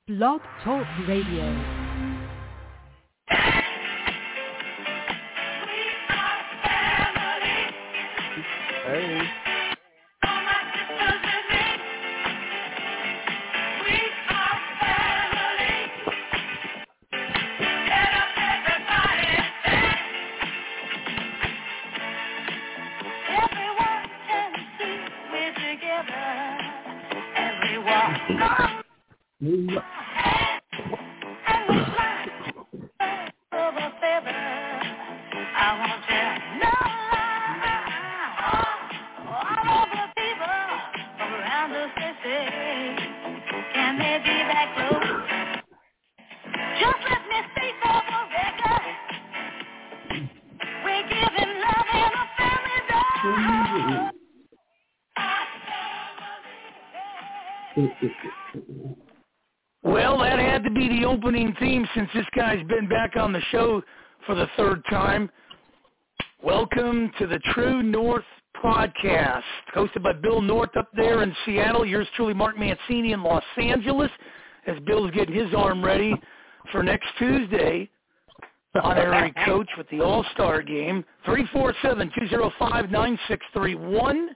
Blog Talk Radio. Hey. Well, that had to be the opening theme since this guy's been back on the show for the third time. Welcome to the True North podcast, hosted by Bill North up there in Seattle. Yours truly, Mark Mancini in Los Angeles, as Bill's getting his arm ready for next Tuesday. Honorary coach with the All-Star game. 347-205-9631.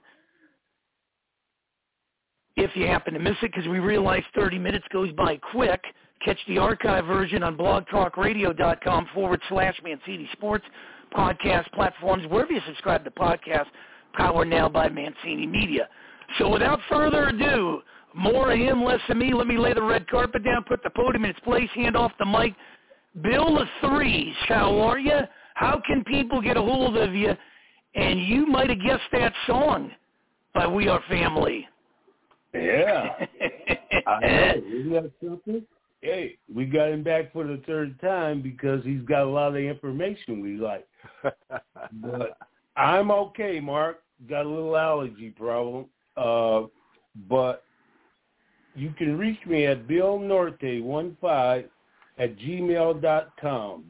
If you happen to miss it, because we realize 30 minutes goes by quick, catch the archive version on blogtalkradio.com/Mancini Sports, podcast platforms, wherever you subscribe to podcasts, powered now by Mancini Media. So without further ado, more of him, less of me. Let me lay the red carpet down, put the podium in its place, hand off the mic. Bill the Threes, how are you? How can people get a hold of you? And you might have guessed that song by We Are Family. Yeah. I know. Isn't that something? Hey, we got him back for the third time because he's got a lot of the information we like. But I'm okay, Mark. Got a little allergy problem. But you can reach me at billnorte15@gmail.com.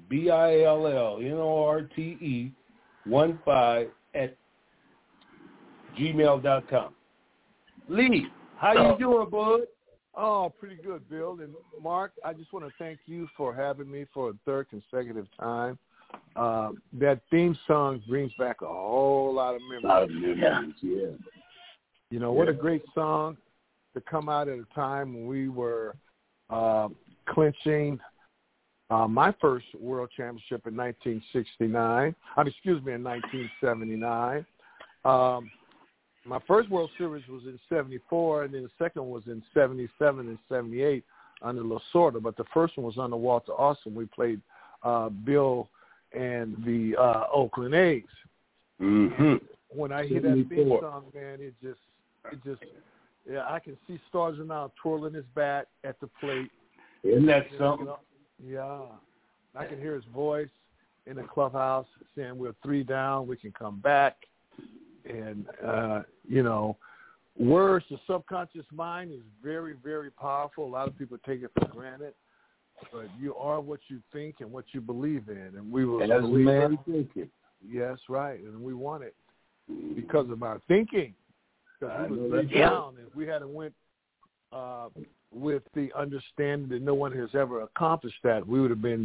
BILLNORTE15@gmail.com. Lee, how you doing, bud? Oh, pretty good, Bill. And Mark, I just want to thank you for having me for a third consecutive time. That theme song brings back a whole lot of memories. Yeah. You know, what a great song to come out at a time when we were clinching my first world championship in 1979. In 1979. My first World Series was in 74, and then the second was in 77 and 78 under Lasorda. But the first one was under Walter Austin. We played Bill and the Oakland A's. Mm-hmm. When I hear that theme song, man, it just, yeah, I can see Stargell now twirling his bat at the plate. Isn't that something? Yeah. I can hear his voice in the clubhouse saying we're 3 down, we can come back. And, you know, words, the subconscious mind is very, very powerful. A lot of people take it for granted. But you are what you think and what you believe in. And we were man thinking. Yes, right. And we won it because of our thinking. Because we were down. If we hadn't went with the understanding that no one has ever accomplished that, we would have been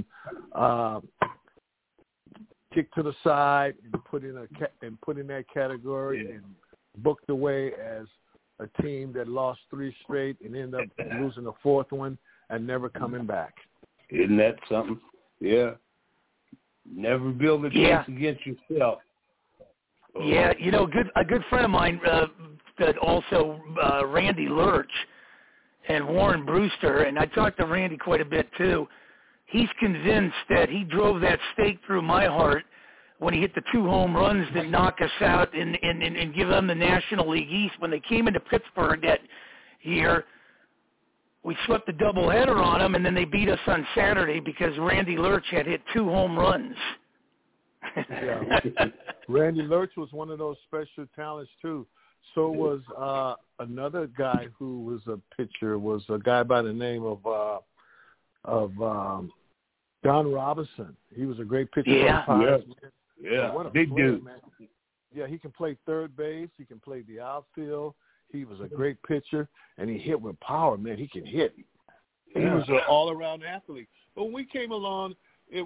kicked to the side and put in that category and booked away as a team that lost 3 straight and ended up losing the 4th one and never coming back. Isn't that something? Yeah. Never build a case against yourself. Yeah, you know, a good friend of mine, that also Randy Lurch and Warren Brewster, and I talked to Randy quite a bit too. He's convinced that he drove that stake through my heart when he hit the 2 home runs that knock us out and give them the National League East. When they came into Pittsburgh that year, we swept the doubleheader on them, and then they beat us on Saturday because Randy Lurch had hit 2 home runs. Yeah. Randy Lurch was one of those special talents, too. So was another guy who was a pitcher, was a guy by the name of Don Robinson. He was a great pitcher. Yeah. What a big player, dude. Man. Yeah, he can play third base. He can play the outfield. He was a great pitcher, and he hit with power, man. He can hit. He was an all-around athlete. But when we came along, we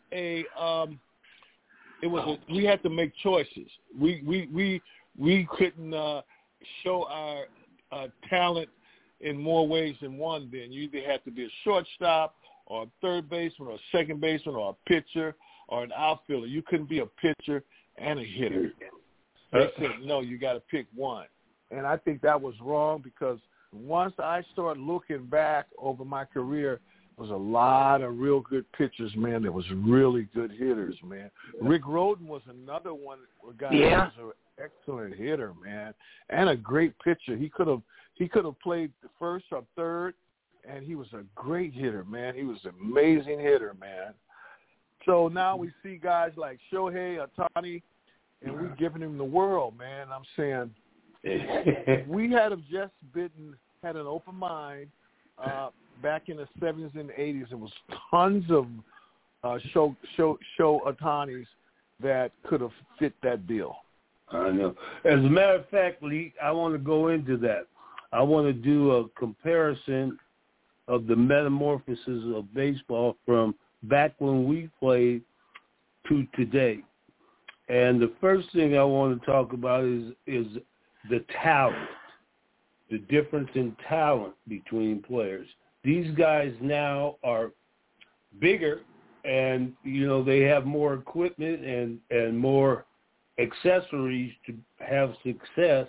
had to make choices. We couldn't show our talent in more ways than one. Then you either had to be a shortstop or a third baseman or a second baseman or a pitcher or an outfielder. You couldn't be a pitcher and a hitter. They said, no, you got to pick one. And I think that was wrong because once I started looking back over my career, there was a lot of real good pitchers, man. There was really good hitters, man. Rick Rhoden was another one, a guy who was an excellent hitter, man, and a great pitcher. He could have played the first or third, and he was a great hitter, man. He was an amazing hitter, man. So now we see guys like Shohei Ohtani, and we're giving him the world, man. I'm saying if we had have just had an open mind back in the 70s and 80s, there was tons of Shohei Ohtanis that could have fit that bill. I know. As a matter of fact, Lee, I want to go into that. I want to do a comparison of the metamorphosis of baseball from back when we played to today. And the first thing I want to talk about is the talent, the difference in talent between players. These guys now are bigger and, you know, they have more equipment and more accessories to have success,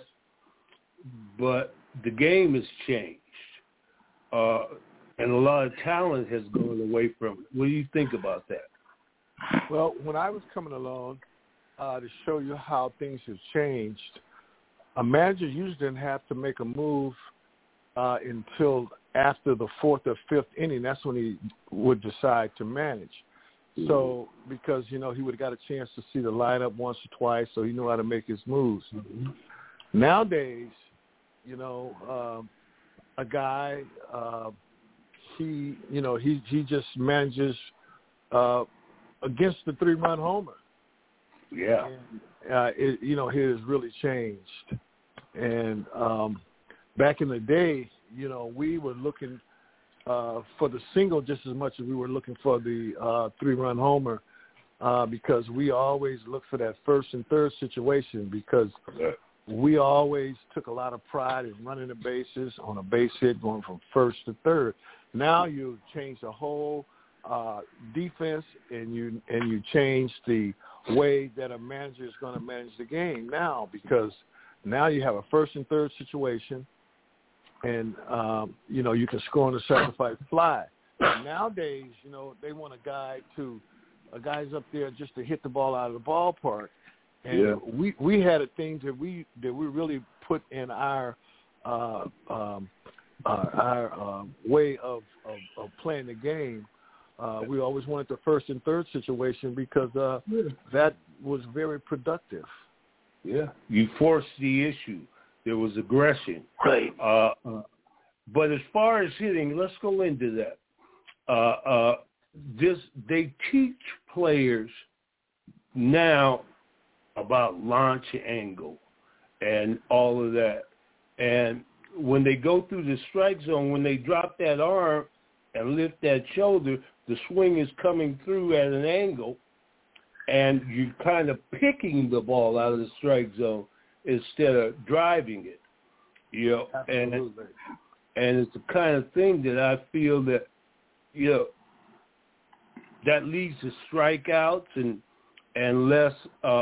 but the game has changed. And a lot of talent has gone away from it. What do you think about that? Well, when I was coming along to show you how things have changed, a manager usually didn't have to make a move until after the fourth or fifth inning. That's when he would decide to manage. Mm-hmm. So because, you know, he would have got a chance to see the lineup once or twice, so he knew how to make his moves. Mm-hmm. Nowadays, you know, a guy, he just manages against the 3-run homer. Yeah. And, it has really changed. And back in the day, you know, we were looking for the single just as much as we were looking for the 3-run homer because we always looked for that first and third situation because we always took a lot of pride in running the bases on a base hit going from first to third. Now you change the whole defense and you change the way that a manager is going to manage the game now because now you have a first and third situation and, you can score on the sacrifice fly. And nowadays, you know, they want a guy's up there just to hit the ball out of the ballpark. And we had a thing that we really put in our way of playing the game. We always wanted the first and third situation because that was very productive. Yeah, you forced the issue. There was aggression. Right. But as far as hitting, let's go into that. They teach players now about launch angle and all of that. And when they go through the strike zone, when they drop that arm and lift that shoulder, the swing is coming through at an angle, and you're kind of picking the ball out of the strike zone instead of driving it. You know, absolutely. And it's the kind of thing that I feel that, you know, that leads to strikeouts and less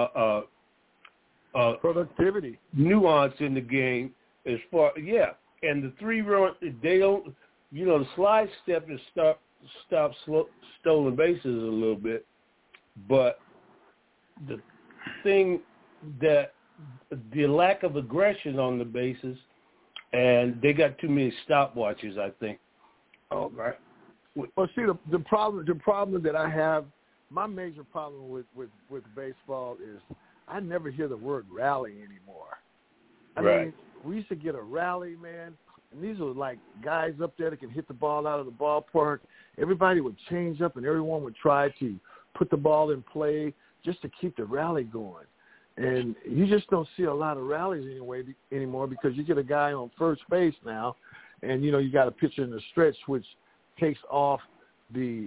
productivity, nuance in the game as far, and the 3-run, they don't, you know, the slide step is stop stolen bases a little bit, but the thing that the lack of aggression on the bases, and they got too many stopwatches, I think. Oh, right. Well, see, the problem that I have, my major problem with baseball is I never hear the word rally anymore. I mean, we used to get a rally, man, and these are like guys up there that can hit the ball out of the ballpark. Everybody would change up, and everyone would try to put the ball in play just to keep the rally going. And you just don't see a lot of rallies anymore because you get a guy on first base now, and, you know, you got a pitcher in the stretch, which takes off the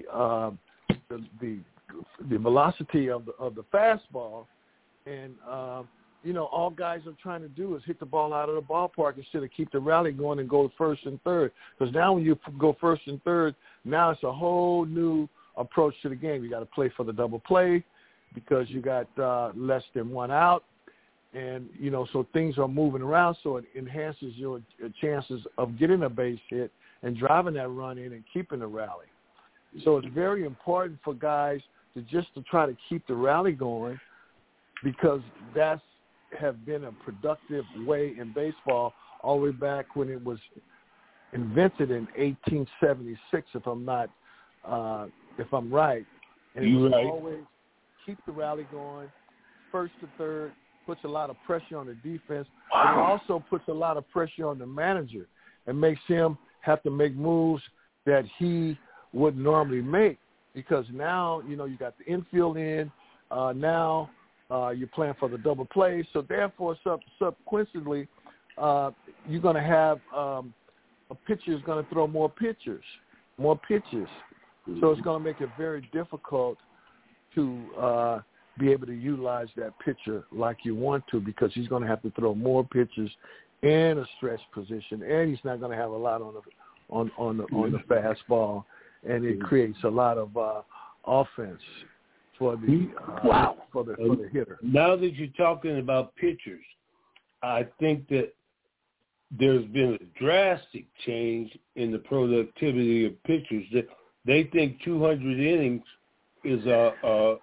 velocity of the fastball, and all guys are trying to do is hit the ball out of the ballpark instead of keep the rally going and go first and third. Because now when you go first and third, now it's a whole new approach to the game. You got to play for the double play because you got less than one out, and so things are moving around. So it enhances your chances of getting a base hit and driving that run in and keeping the rally. So it's very important for guys to try to keep the rally going, because that's have been a productive way in baseball all the way back when it was invented in 1876, if I'm right. And it was always keep the rally going, first to third, puts a lot of pressure on the defense, but it also puts a lot of pressure on the manager and makes him have to make moves that he wouldn't normally make, because now, you got the infield in, now you're playing for the double play. So therefore, subsequently, you're going to have a pitcher is going to throw more pitches. So it's going to make it very difficult to be able to utilize that pitcher like you want to, because he's going to have to throw more pitches in a stretch position, and he's not going to have a lot on the fastball, and it creates a lot of offense for the for the hitter. Now that you're talking about pitchers, I think that there's been a drastic change in the productivity of pitchers. That they think 200 innings is a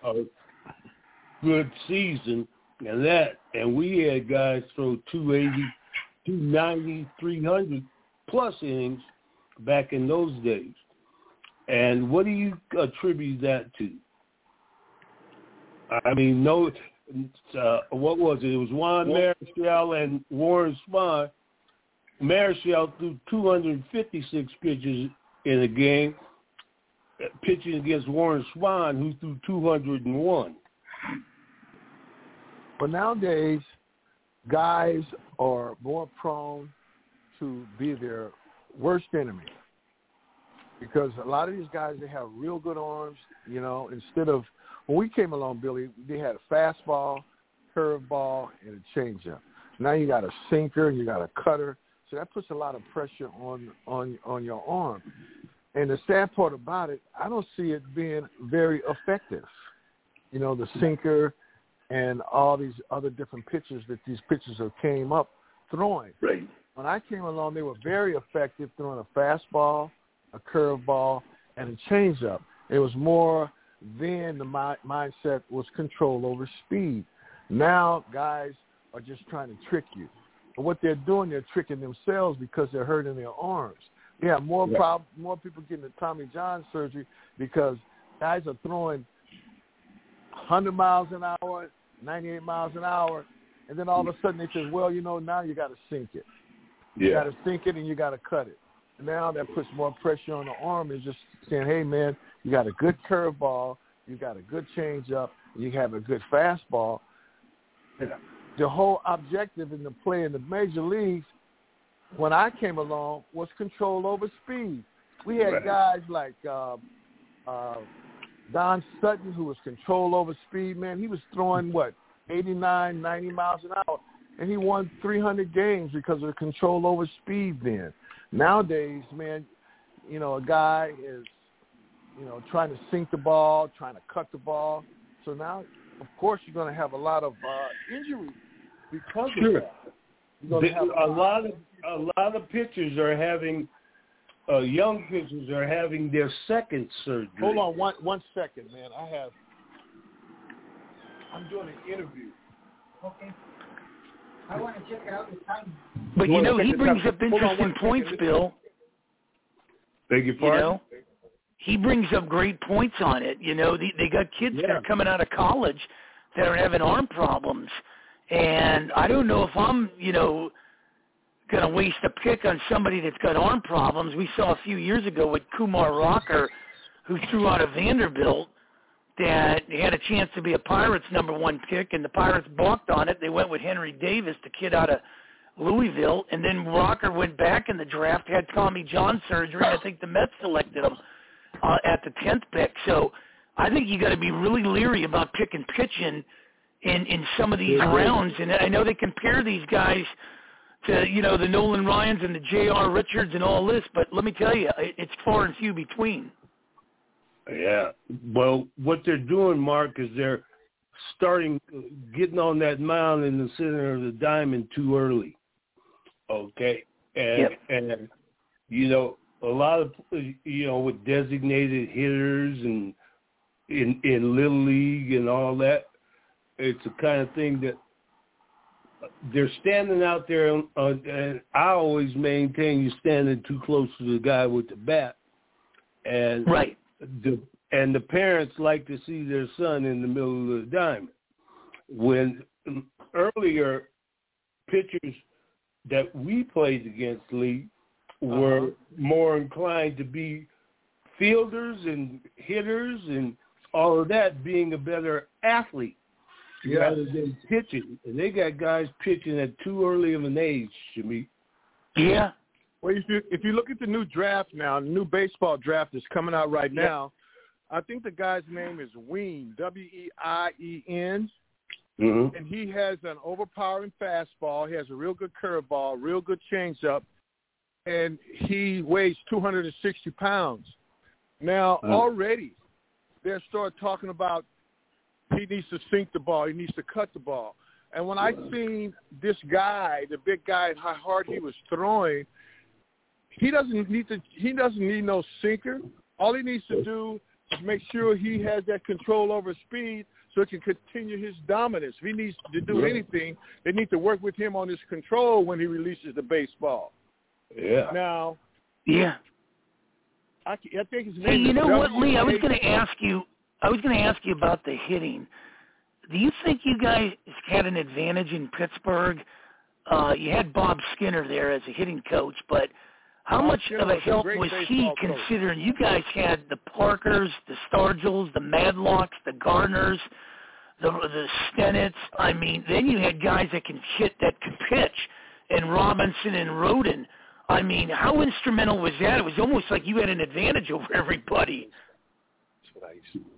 good season, and we had guys throw 280, 290, 300 plus innings back in those days. And what do you attribute that to? I mean, what was it? It was Juan Marichal and Warren Spahn. Marichal threw 256 pitches in a game, pitching against Warren Spahn, who threw 201. But nowadays, guys are more prone to be their worst enemy, because a lot of these guys, they have real good arms, instead of, when we came along, Billy, they had a fastball, curveball, and a changeup. Now you got a sinker and you got a cutter, so that puts a lot of pressure on your arm. And the sad part about it, I don't see it being very effective. The sinker and all these other different pitches that these pitchers have came up throwing. Right. When I came along, they were very effective throwing a fastball, a curveball, and a changeup. It was more then the mindset was control over speed. Now guys are just trying to trick you. But what they're doing, they're tricking themselves, because they're hurting their arms. They have more people getting the Tommy John surgery because guys are throwing 100 miles an hour, 98 miles an hour, and then all of a sudden they say, well, now you got to sink it. You got to sink it and you got to cut it. Now that puts more pressure on the arm. Is just saying, hey, man, you got a good curveball, you got a good changeup, you have a good fastball. And the whole objective in the play in the major leagues, when I came along, was control over speed. We had guys like Don Sutton, who was control over speed, man. He was throwing, 89, 90 miles an hour, and he won 300 games because of the control over speed then. Nowadays, man, a guy is, trying to sink the ball, trying to cut the ball. So now, of course, you're going to have a lot of injuries because of that. You're going to have a lot of pitchers are having, young pitchers are having their second surgery. Hold on one second, man. I'm doing an interview. Okay. I want to check out the time. But, he brings up interesting points, Bill. Beg your pardon? He brings up great points on it. They got kids that are coming out of college that are having arm problems. And I don't know if I'm, going to waste a pick on somebody that's got arm problems. We saw a few years ago with Kumar Rocker, who threw out of Vanderbilt, that he had a chance to be a Pirates #1 pick, and the Pirates balked on it. They went with Henry Davis, the kid out Louisville, and then Rocker went back in the draft, had Tommy John surgery, and I think the Mets selected him at the 10th pick. So I think you got to be really leery about picking pitching in some of these rounds. And I know they compare these guys to, you know, the Nolan Ryans and the J.R. Richards and all this, but let me tell you, it's far and few between. Yeah. Well, what they're doing, Mark, is they're getting on that mound in the center of the diamond too early. Okay. And you know, a lot of, you know, with designated hitters and in Little League and all that, it's the kind of thing that they're standing out there, and I always maintain you're standing too close to the guy with the bat. And right. The parents like to see their son in the middle of the diamond. When earlier pitchers that we played against, Lee, were more inclined to be fielders and hitters and all of that, being a better athlete rather than pitching. And they got guys pitching at too early of an age, Jimmy. Yeah. Well, if you look at the new draft now, the new baseball draft is coming out right now. I think the guy's name is Wien, W-E-I-E-N. Mm-hmm. And he has an overpowering fastball. He has a real good curveball, real good changeup, and he weighs 260 pounds. Now, already they're starting talking about he needs to sink the ball, he needs to cut the ball. And when I seen this guy, the big guy, and how hard he was throwing, he doesn't need no sinker. All he needs to do is make sure he has that control over speed so he can continue his dominance. If he needs to do anything, they need to work with him on his control when he releases the baseball. Yeah. Now, I think his name. Hey, you know what, Lee? I was going to ask you about the hitting. Do you think you guys had an advantage in Pittsburgh? You had Bob Skinner there as a hitting coach, but how much of a help was he, considering you guys had the Parkers, the Stargills, the Madlocks, the Garners, the Stennetts? I mean, then you had guys that can pitch, and Robinson and Roden. I mean, how instrumental was that? It was almost like you had an advantage over everybody. That's what I used to do.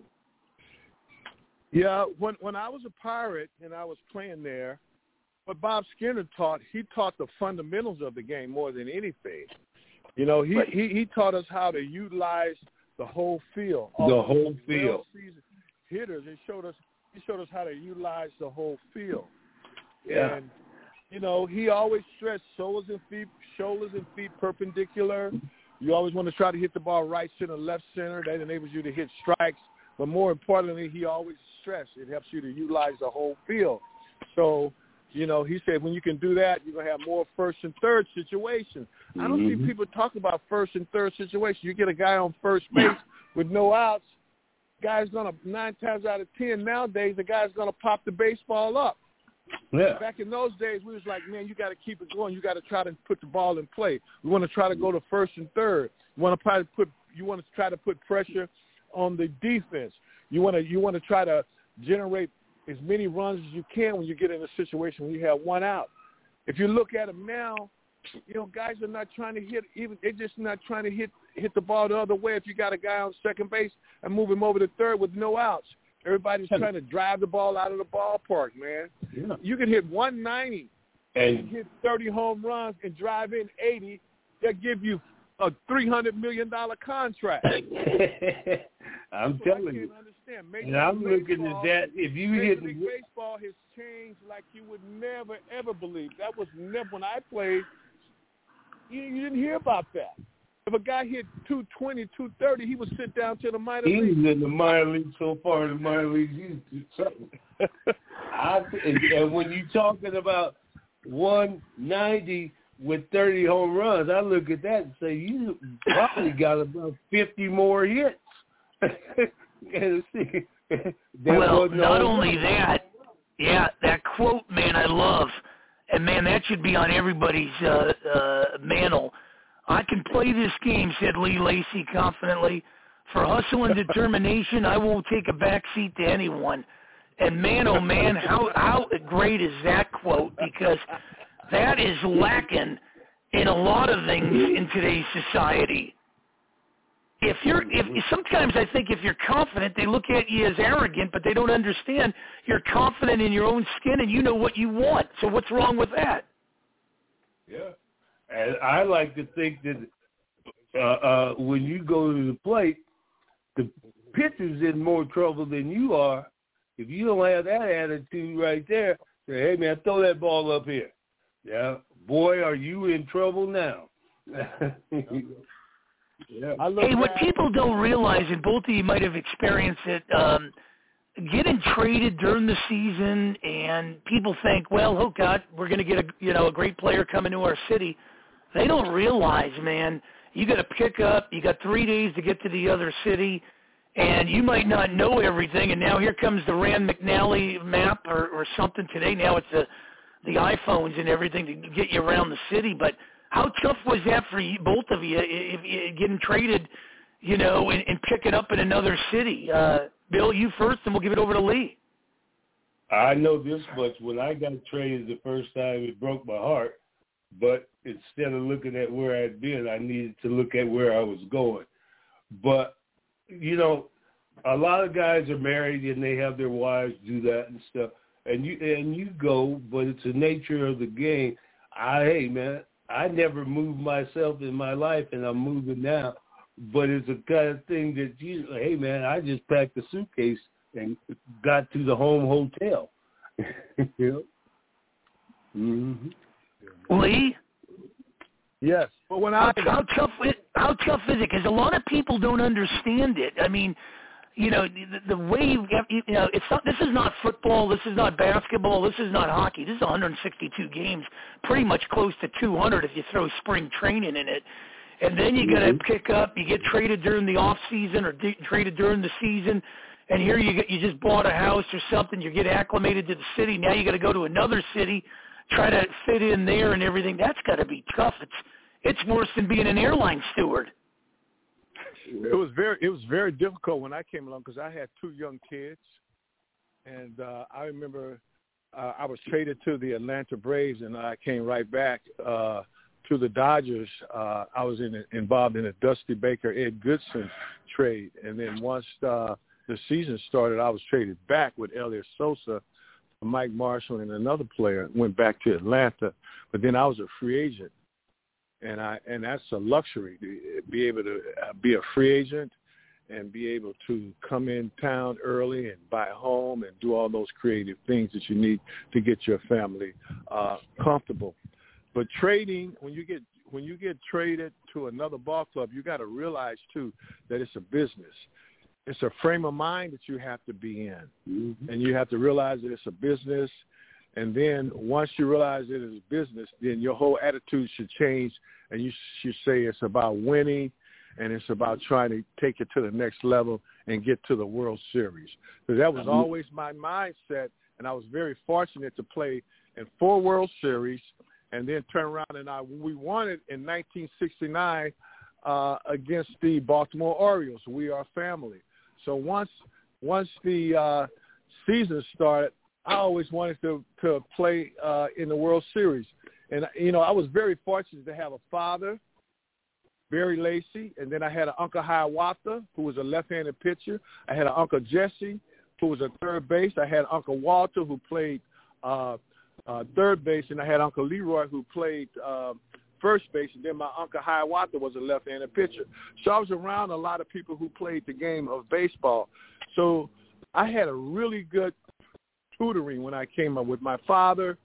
Yeah, when I was a Pirate and I was playing there, what Bob Skinner taught, he taught the fundamentals of the game more than anything. You know, he taught us how to utilize the whole field. The whole field. Hitters, he showed us how to utilize the whole field. Yeah. And, you know, he always stressed shoulders and feet perpendicular. You always want to try to hit the ball right center, left center. That enables you to hit strikes. But more importantly, he always stressed it helps you to utilize the whole field. So, you know, he said when you can do that, you're going to have more first and third situations. I don't see people talk about first and third situations. You get a guy on first base with no outs, guy's going to, 9 times out of 10 nowadays, the guy's going to pop the baseball up. Yeah. Back in those days, we was like, man, you got to keep it going. You got to try to put the ball in play. We want to try to go to first and third. You want to try to put pressure on the defense. You want to try to generate as many runs as you can when you get in a situation where you have one out. If you look at them now, you know, guys are not trying to hit. They're just not trying to hit the ball the other way. If you got a guy on second base and move him over to third with no outs, everybody's trying to drive the ball out of the ballpark, man. Yeah. You can hit 190 and hit 30 home runs and drive in 80. They'll give you a $300 million contract. I'm telling you. And I'm looking at that. If you hit Major League Baseball has changed like you would never ever believe. That was never when I played. You didn't hear about that. If a guy hit 220, 230, he would sit down to the minor league. He's in the minor league so far. In the minor leagues, he's something. And when you're talking about 190 with 30 home runs, I look at that and say you probably got about 50 more hits. Well, not only that, that quote, man, I love, and man, that should be on everybody's mantle. I can play this game, said Lee Lacy confidently. For hustle and determination, I won't take a backseat to anyone. And man, oh man, how great is that quote? Because That is lacking in a lot of things in today's society. If sometimes I think if you're confident, they look at you as arrogant, but they don't understand you're confident in your own skin and you know what you want. So what's wrong with that? Yeah, and I like to think that when you go to the plate, the pitcher's in more trouble than you are. If you don't have that attitude right there, say, hey, man, throw that ball up here. Yeah, boy, are you in trouble now. Yeah. Hey, what people don't realize, and both of you might have experienced it, getting traded during the season, and people think, well, oh God, we're going to get a great player coming to our city. They don't realize, man, you got to pick up. You got 3 days to get to the other city, and you might not know everything. And now here comes the Rand McNally map or something today. Now it's the iPhones and everything to get you around the city, but. How tough was that for you, both of you, if getting traded, and picking up in another city? Bill, you first, and we'll give it over to Lee. I know this much. When I got traded the first time, it broke my heart. But instead of looking at where I'd been, I needed to look at where I was going. But, a lot of guys are married and they have their wives do that and stuff. And you go, but it's the nature of the game. Hey, man. I never moved myself in my life, and I'm moving now. But it's a kind of thing that hey, man, I just packed a suitcase and got to the home hotel. Mm-hmm. Lee? Yes. But when how tough is it? Because a lot of people don't understand it. I mean, the way it's not. This is not football. This is not basketball. This is not hockey. This is 162 games, pretty much close to 200 if you throw spring training in it. And then you got to pick up. You get traded during the off season or traded during the season. And here you just bought a house or something. You get acclimated to the city. Now you got to go to another city, try to fit in there and everything. That's got to be tough. It's worse than being an airline steward. It was very difficult when I came along because I had 2 young kids, and I remember I was traded to the Atlanta Braves, and I came right back to the Dodgers. I was involved in a Dusty Baker, Ed Goodson trade, and then once the season started, I was traded back with Elias Sosa, Mike Marshall, and another player. Went back to Atlanta, but then I was a free agent. And that's a luxury to be able to be a free agent and be able to come in town early and buy a home and do all those creative things that you need to get your family comfortable. But trading, when you get traded to another ball club, you got to realize too that it's a business. It's a frame of mind that you have to be in, and you have to realize that it's a business. And then once you realize it is business, then your whole attitude should change, and you should say it's about winning, and it's about trying to take it to the next level and get to the World Series. So that was always my mindset, and I was very fortunate to play in 4 World Series and then turn around and we won it in 1969 against the Baltimore Orioles. We are family. So once the season started, I always wanted to play in the World Series. And, I was very fortunate to have a father, Barry Lacy, and then I had an Uncle Hiawatha, who was a left-handed pitcher. I had an Uncle Jesse, who was a third base. I had Uncle Walter, who played third base, and I had Uncle Leroy, who played first base, and then my Uncle Hiawatha was a left-handed pitcher. So I was around a lot of people who played the game of baseball. So I had a really good tutoring when I came up with my father,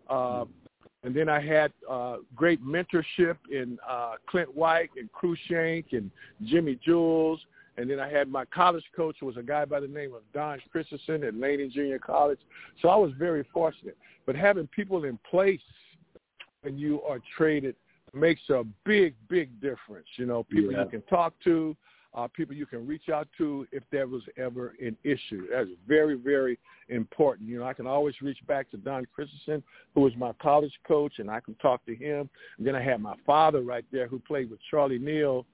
and then I had great mentorship in Clint White and Cruikshank and Jimmy Jules, and then I had my college coach, who was a guy by the name of Don Christensen at Laney Junior College. So I was very fortunate. But having people in place when you are traded makes a big, big difference. People you can talk to, people you can reach out to if there was ever an issue. That's very, very important. I can always reach back to Don Christensen, who was my college coach, and I can talk to him. And then I had my father right there who played with Charlie Neal,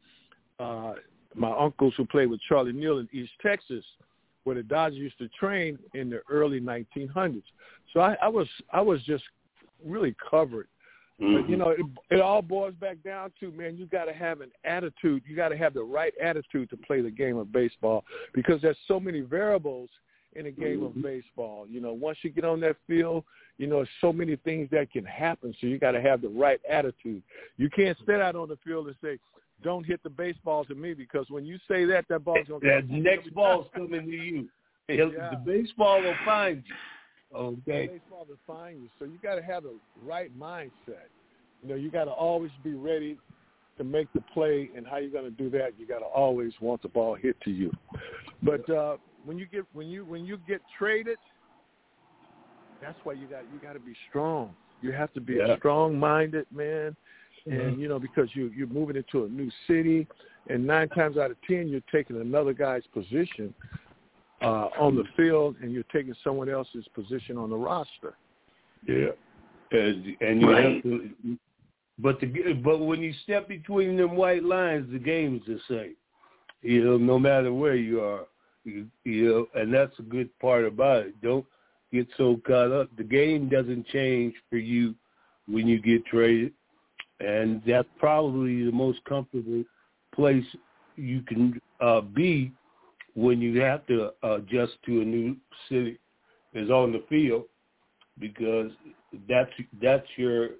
my uncles who played with Charlie Neal in East Texas, where the Dodgers used to train in the early 1900s. So I was just really covered But, you know, it all boils back down to, man, you got to have an attitude. You got to have the right attitude to play the game of baseball, because there's so many variables in a game of baseball. You know, once you get on that field, you know, there's so many things that can happen, so you got to have the right attitude. You can't sit out on the field and say, don't hit the baseball to me, because when you say that ball's going to come. That next ball's coming to you. The baseball will find you. Okay. The baseball will find you. So you got to have the right mindset. You know, you got to always be ready to make the play, and how you're going to do that, you got to always want the ball hit to you. But when you get traded, that's why you got to be strong. You have to be a strong-minded man, and you know, because you're moving into a new city, and 9 times out of 10 you're taking another guy's position on the field, and you're taking someone else's position on the roster. Yeah, and you have to. But when you step between them white lines, the game's the same. You know, no matter where you are, you know, and that's a good part about it. Don't get so caught up. The game doesn't change for you when you get traded, and that's probably the most comfortable place you can be when you have to adjust to a new city, is on the field, because that's your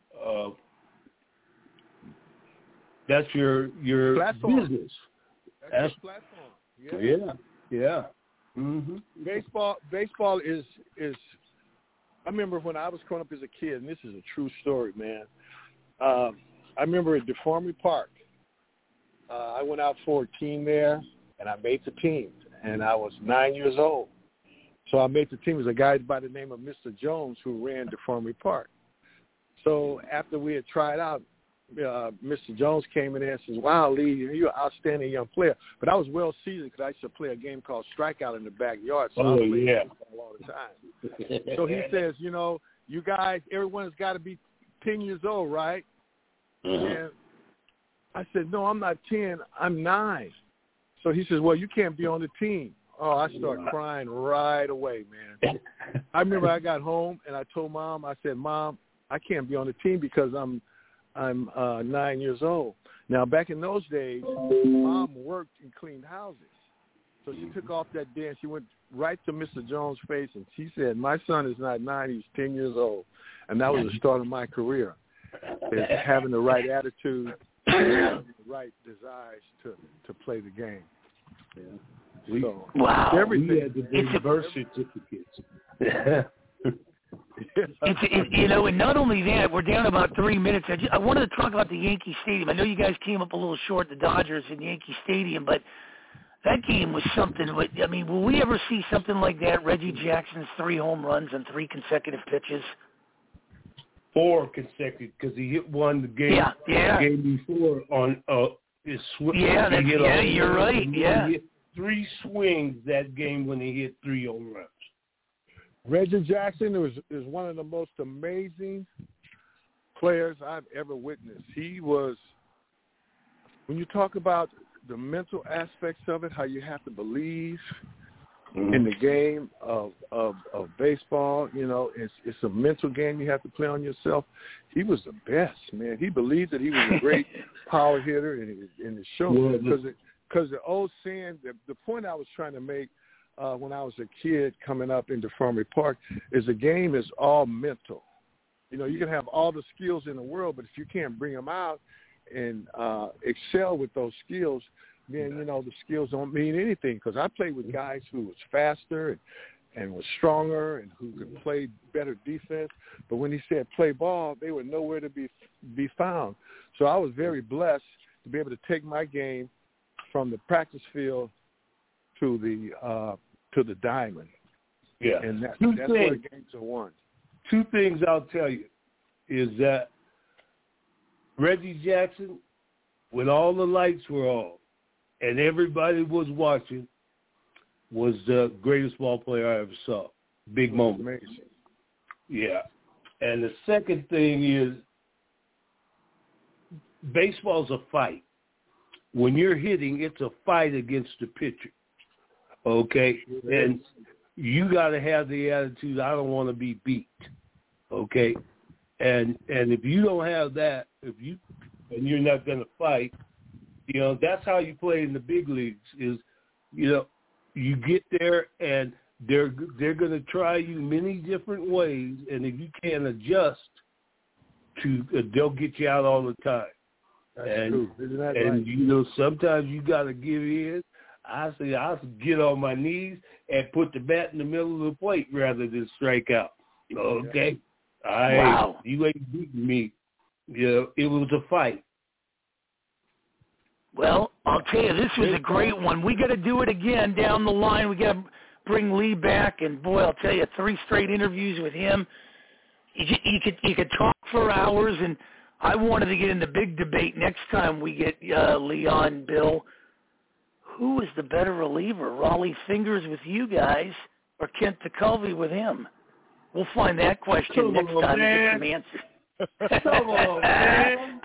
platform. Business. That's your platform. Yeah. Mm-hmm. Baseball is. I remember when I was growing up as a kid, and this is a true story, man. I remember at DeFormery Park, I went out for a team there, and I made the team, and I was 9 years old. So I made the team. It was a guy by the name of Mr. Jones who ran DeFormery Park. So after we had tried out, Mr. Jones came in there and says, "Wow, Lee, you're an outstanding young player." But I was well seasoned because I used to play a game called Strikeout in the backyard. So I was playing baseball all the time. So he says, "You know, you guys, everyone's got to be 10 years old, right?" And I said, "No, I'm not 10. I'm 9. So he says, "Well, you can't be on the team." Oh, I started crying right away, man. I remember I got home and I told Mom, I said, "Mom, I can't be on the team because I'm 9 years old." Now, back in those days, Mom worked and cleaned houses. So she took off that day and she went right to Mr. Jones' face and she said, "My son is not 9, he's 10 years old." And that was the start of my career, is having the right attitude and the right desires to play the game. Yeah. Wow. Everything. We had the birth certificates. It's you know, and not only that, we're down about 3 minutes. I wanted to talk about the Yankee Stadium. I know you guys came up a little short, the Dodgers in Yankee Stadium, but that game was something. I mean, will we ever see something like that? Reggie Jackson's 3 home runs on 3 consecutive pitches. 4 consecutive, because he hit one the game before on his swing. You're right. He hit 3 swings that game when he hit 3 home runs. Reggie Jackson is one of the most amazing players I've ever witnessed. He was, when you talk about the mental aspects of it, how you have to believe in the game of baseball, you know, it's a mental game you have to play on yourself. He was the best, man. He believed that he was a great power hitter, and it showed. Because the old saying, the point I was trying to make when I was a kid coming up in DeFormery Park is the game is all mental. You know, you can have all the skills in the world, but if you can't bring them out and excel with those skills, then, you know, the skills don't mean anything. Because I played with guys who was faster and was stronger and who could play better defense. But when he said play ball, they were nowhere to be found. So I was very blessed to be able to take my game from the practice field to the diamond. Yeah. And that's where the games are won. 2 things I'll tell you is that Reggie Jackson, when all the lights were on and everybody was watching, was the greatest ball player I ever saw. Big moment. Amazing. Yeah. And the second thing is baseball's a fight. When you're hitting, it's a fight against the pitcher. Okay? And you got to have the attitude, I don't want to be beat. Okay? And if you don't have that, and you're not going to fight, that's how you play in the big leagues. Is you get there and they're going to try you many different ways, and if you can't adjust they'll get you out all the time. That's true. Isn't that right? And sometimes you got to give in. I say I'll get on my knees and put the bat in the middle of the plate rather than strike out. Okay, wow. You ain't beating me. It was a fight. Well, I'll tell you, this was a great one. We got to do it again down the line. We got to bring Lee back, and boy, I'll tell you, 3 straight interviews with him. You could talk for hours, and I wanted to get in the big debate next time we get Lee on, Bill. Who is the better reliever, Raleigh Fingers with you guys or Kent DeCulvey with him? We'll find that question next time and get some answers. Come on, man.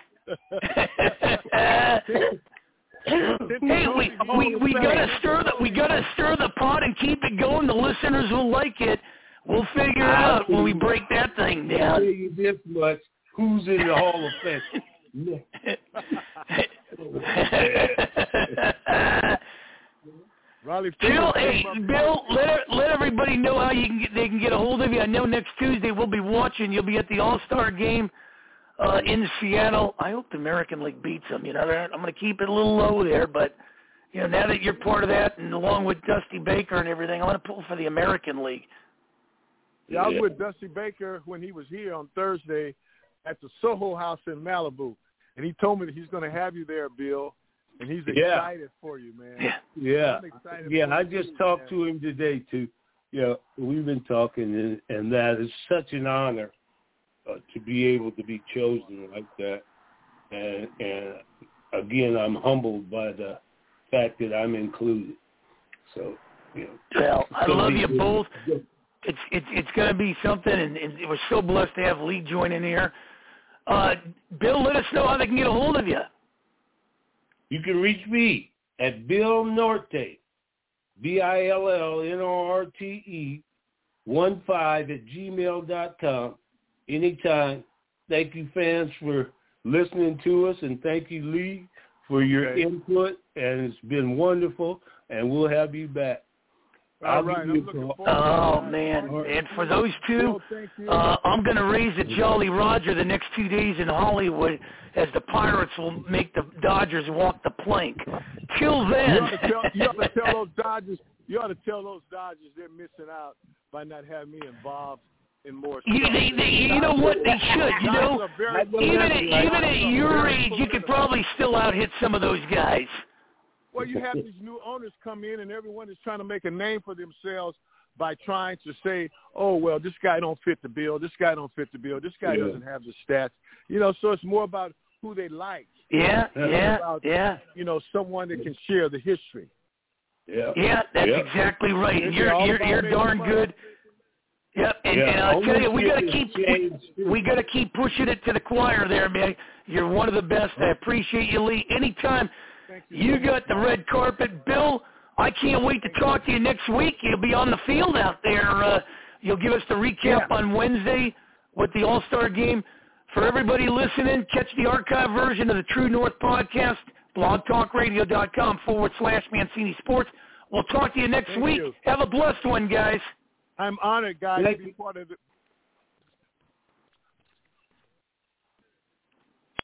Hey, we gotta stir the pot and keep it going. The listeners will like it. We'll figure it out when we break that thing down. I'll tell you this much: who's in the Hall of Fame? Bill, let everybody know how they can get a hold of you. I know next Tuesday we'll be watching. You'll be at the All-Star game in Seattle. I hope the American League beats them. I'm going to keep it a little low there, but now that you're part of that, and along with Dusty Baker and everything, I want to pull for the American League. Yeah, I was with Dusty Baker when he was here on Thursday at the Soho House in Malibu, and he told me that he's going to have you there, Bill, and he's excited for you, man. Yeah, I'm excited yeah. for I you, just talked to him today too. We've been talking, and that is such an honor to be able to be chosen like that. And again, I'm humbled by the fact that I'm included. So, well, I love you both. It's going to be something, and we're so blessed to have Lee joining here. Bill, let us know how they can get a hold of you. You can reach me at Bill Norte, BILLNORTE 15@gmail.com. Anytime. Thank you, fans, for listening to us, and thank you, Lee, for your input. And it's been wonderful, and we'll have you back. All right, I'm looking forward to Oh, man. And for those two, I'm going to raise a Jolly Roger the next 2 days in Hollywood as the Pirates will make the Dodgers walk the plank. Till then. You ought to tell those Dodgers they're missing out by not having me involved in more stuff. You know what? They should. Even at your age, you could probably still out-hit some of those guys. Well, you have these new owners come in, and everyone is trying to make a name for themselves by trying to say, oh, well, this guy don't fit the bill. This guy don't fit the bill. This guy doesn't have the stats. So it's more about who they like. Yeah. Someone that can share the history. Yeah, that's exactly right. And you're darn good. Yep, and I'll tell you, we got to keep pushing it to the choir there, man. You're one of the best. I appreciate you, Lee. Anytime you got the red carpet, Bill, I can't wait to talk to you next week. You'll be on the field out there. You'll give us the recap on Wednesday with the All-Star game. For everybody listening, catch the archive version of the True North podcast, blogtalkradio.com/Mancini Sports. We'll talk to you next week. Have a blessed one, guys. I'm honored, guys, to be part of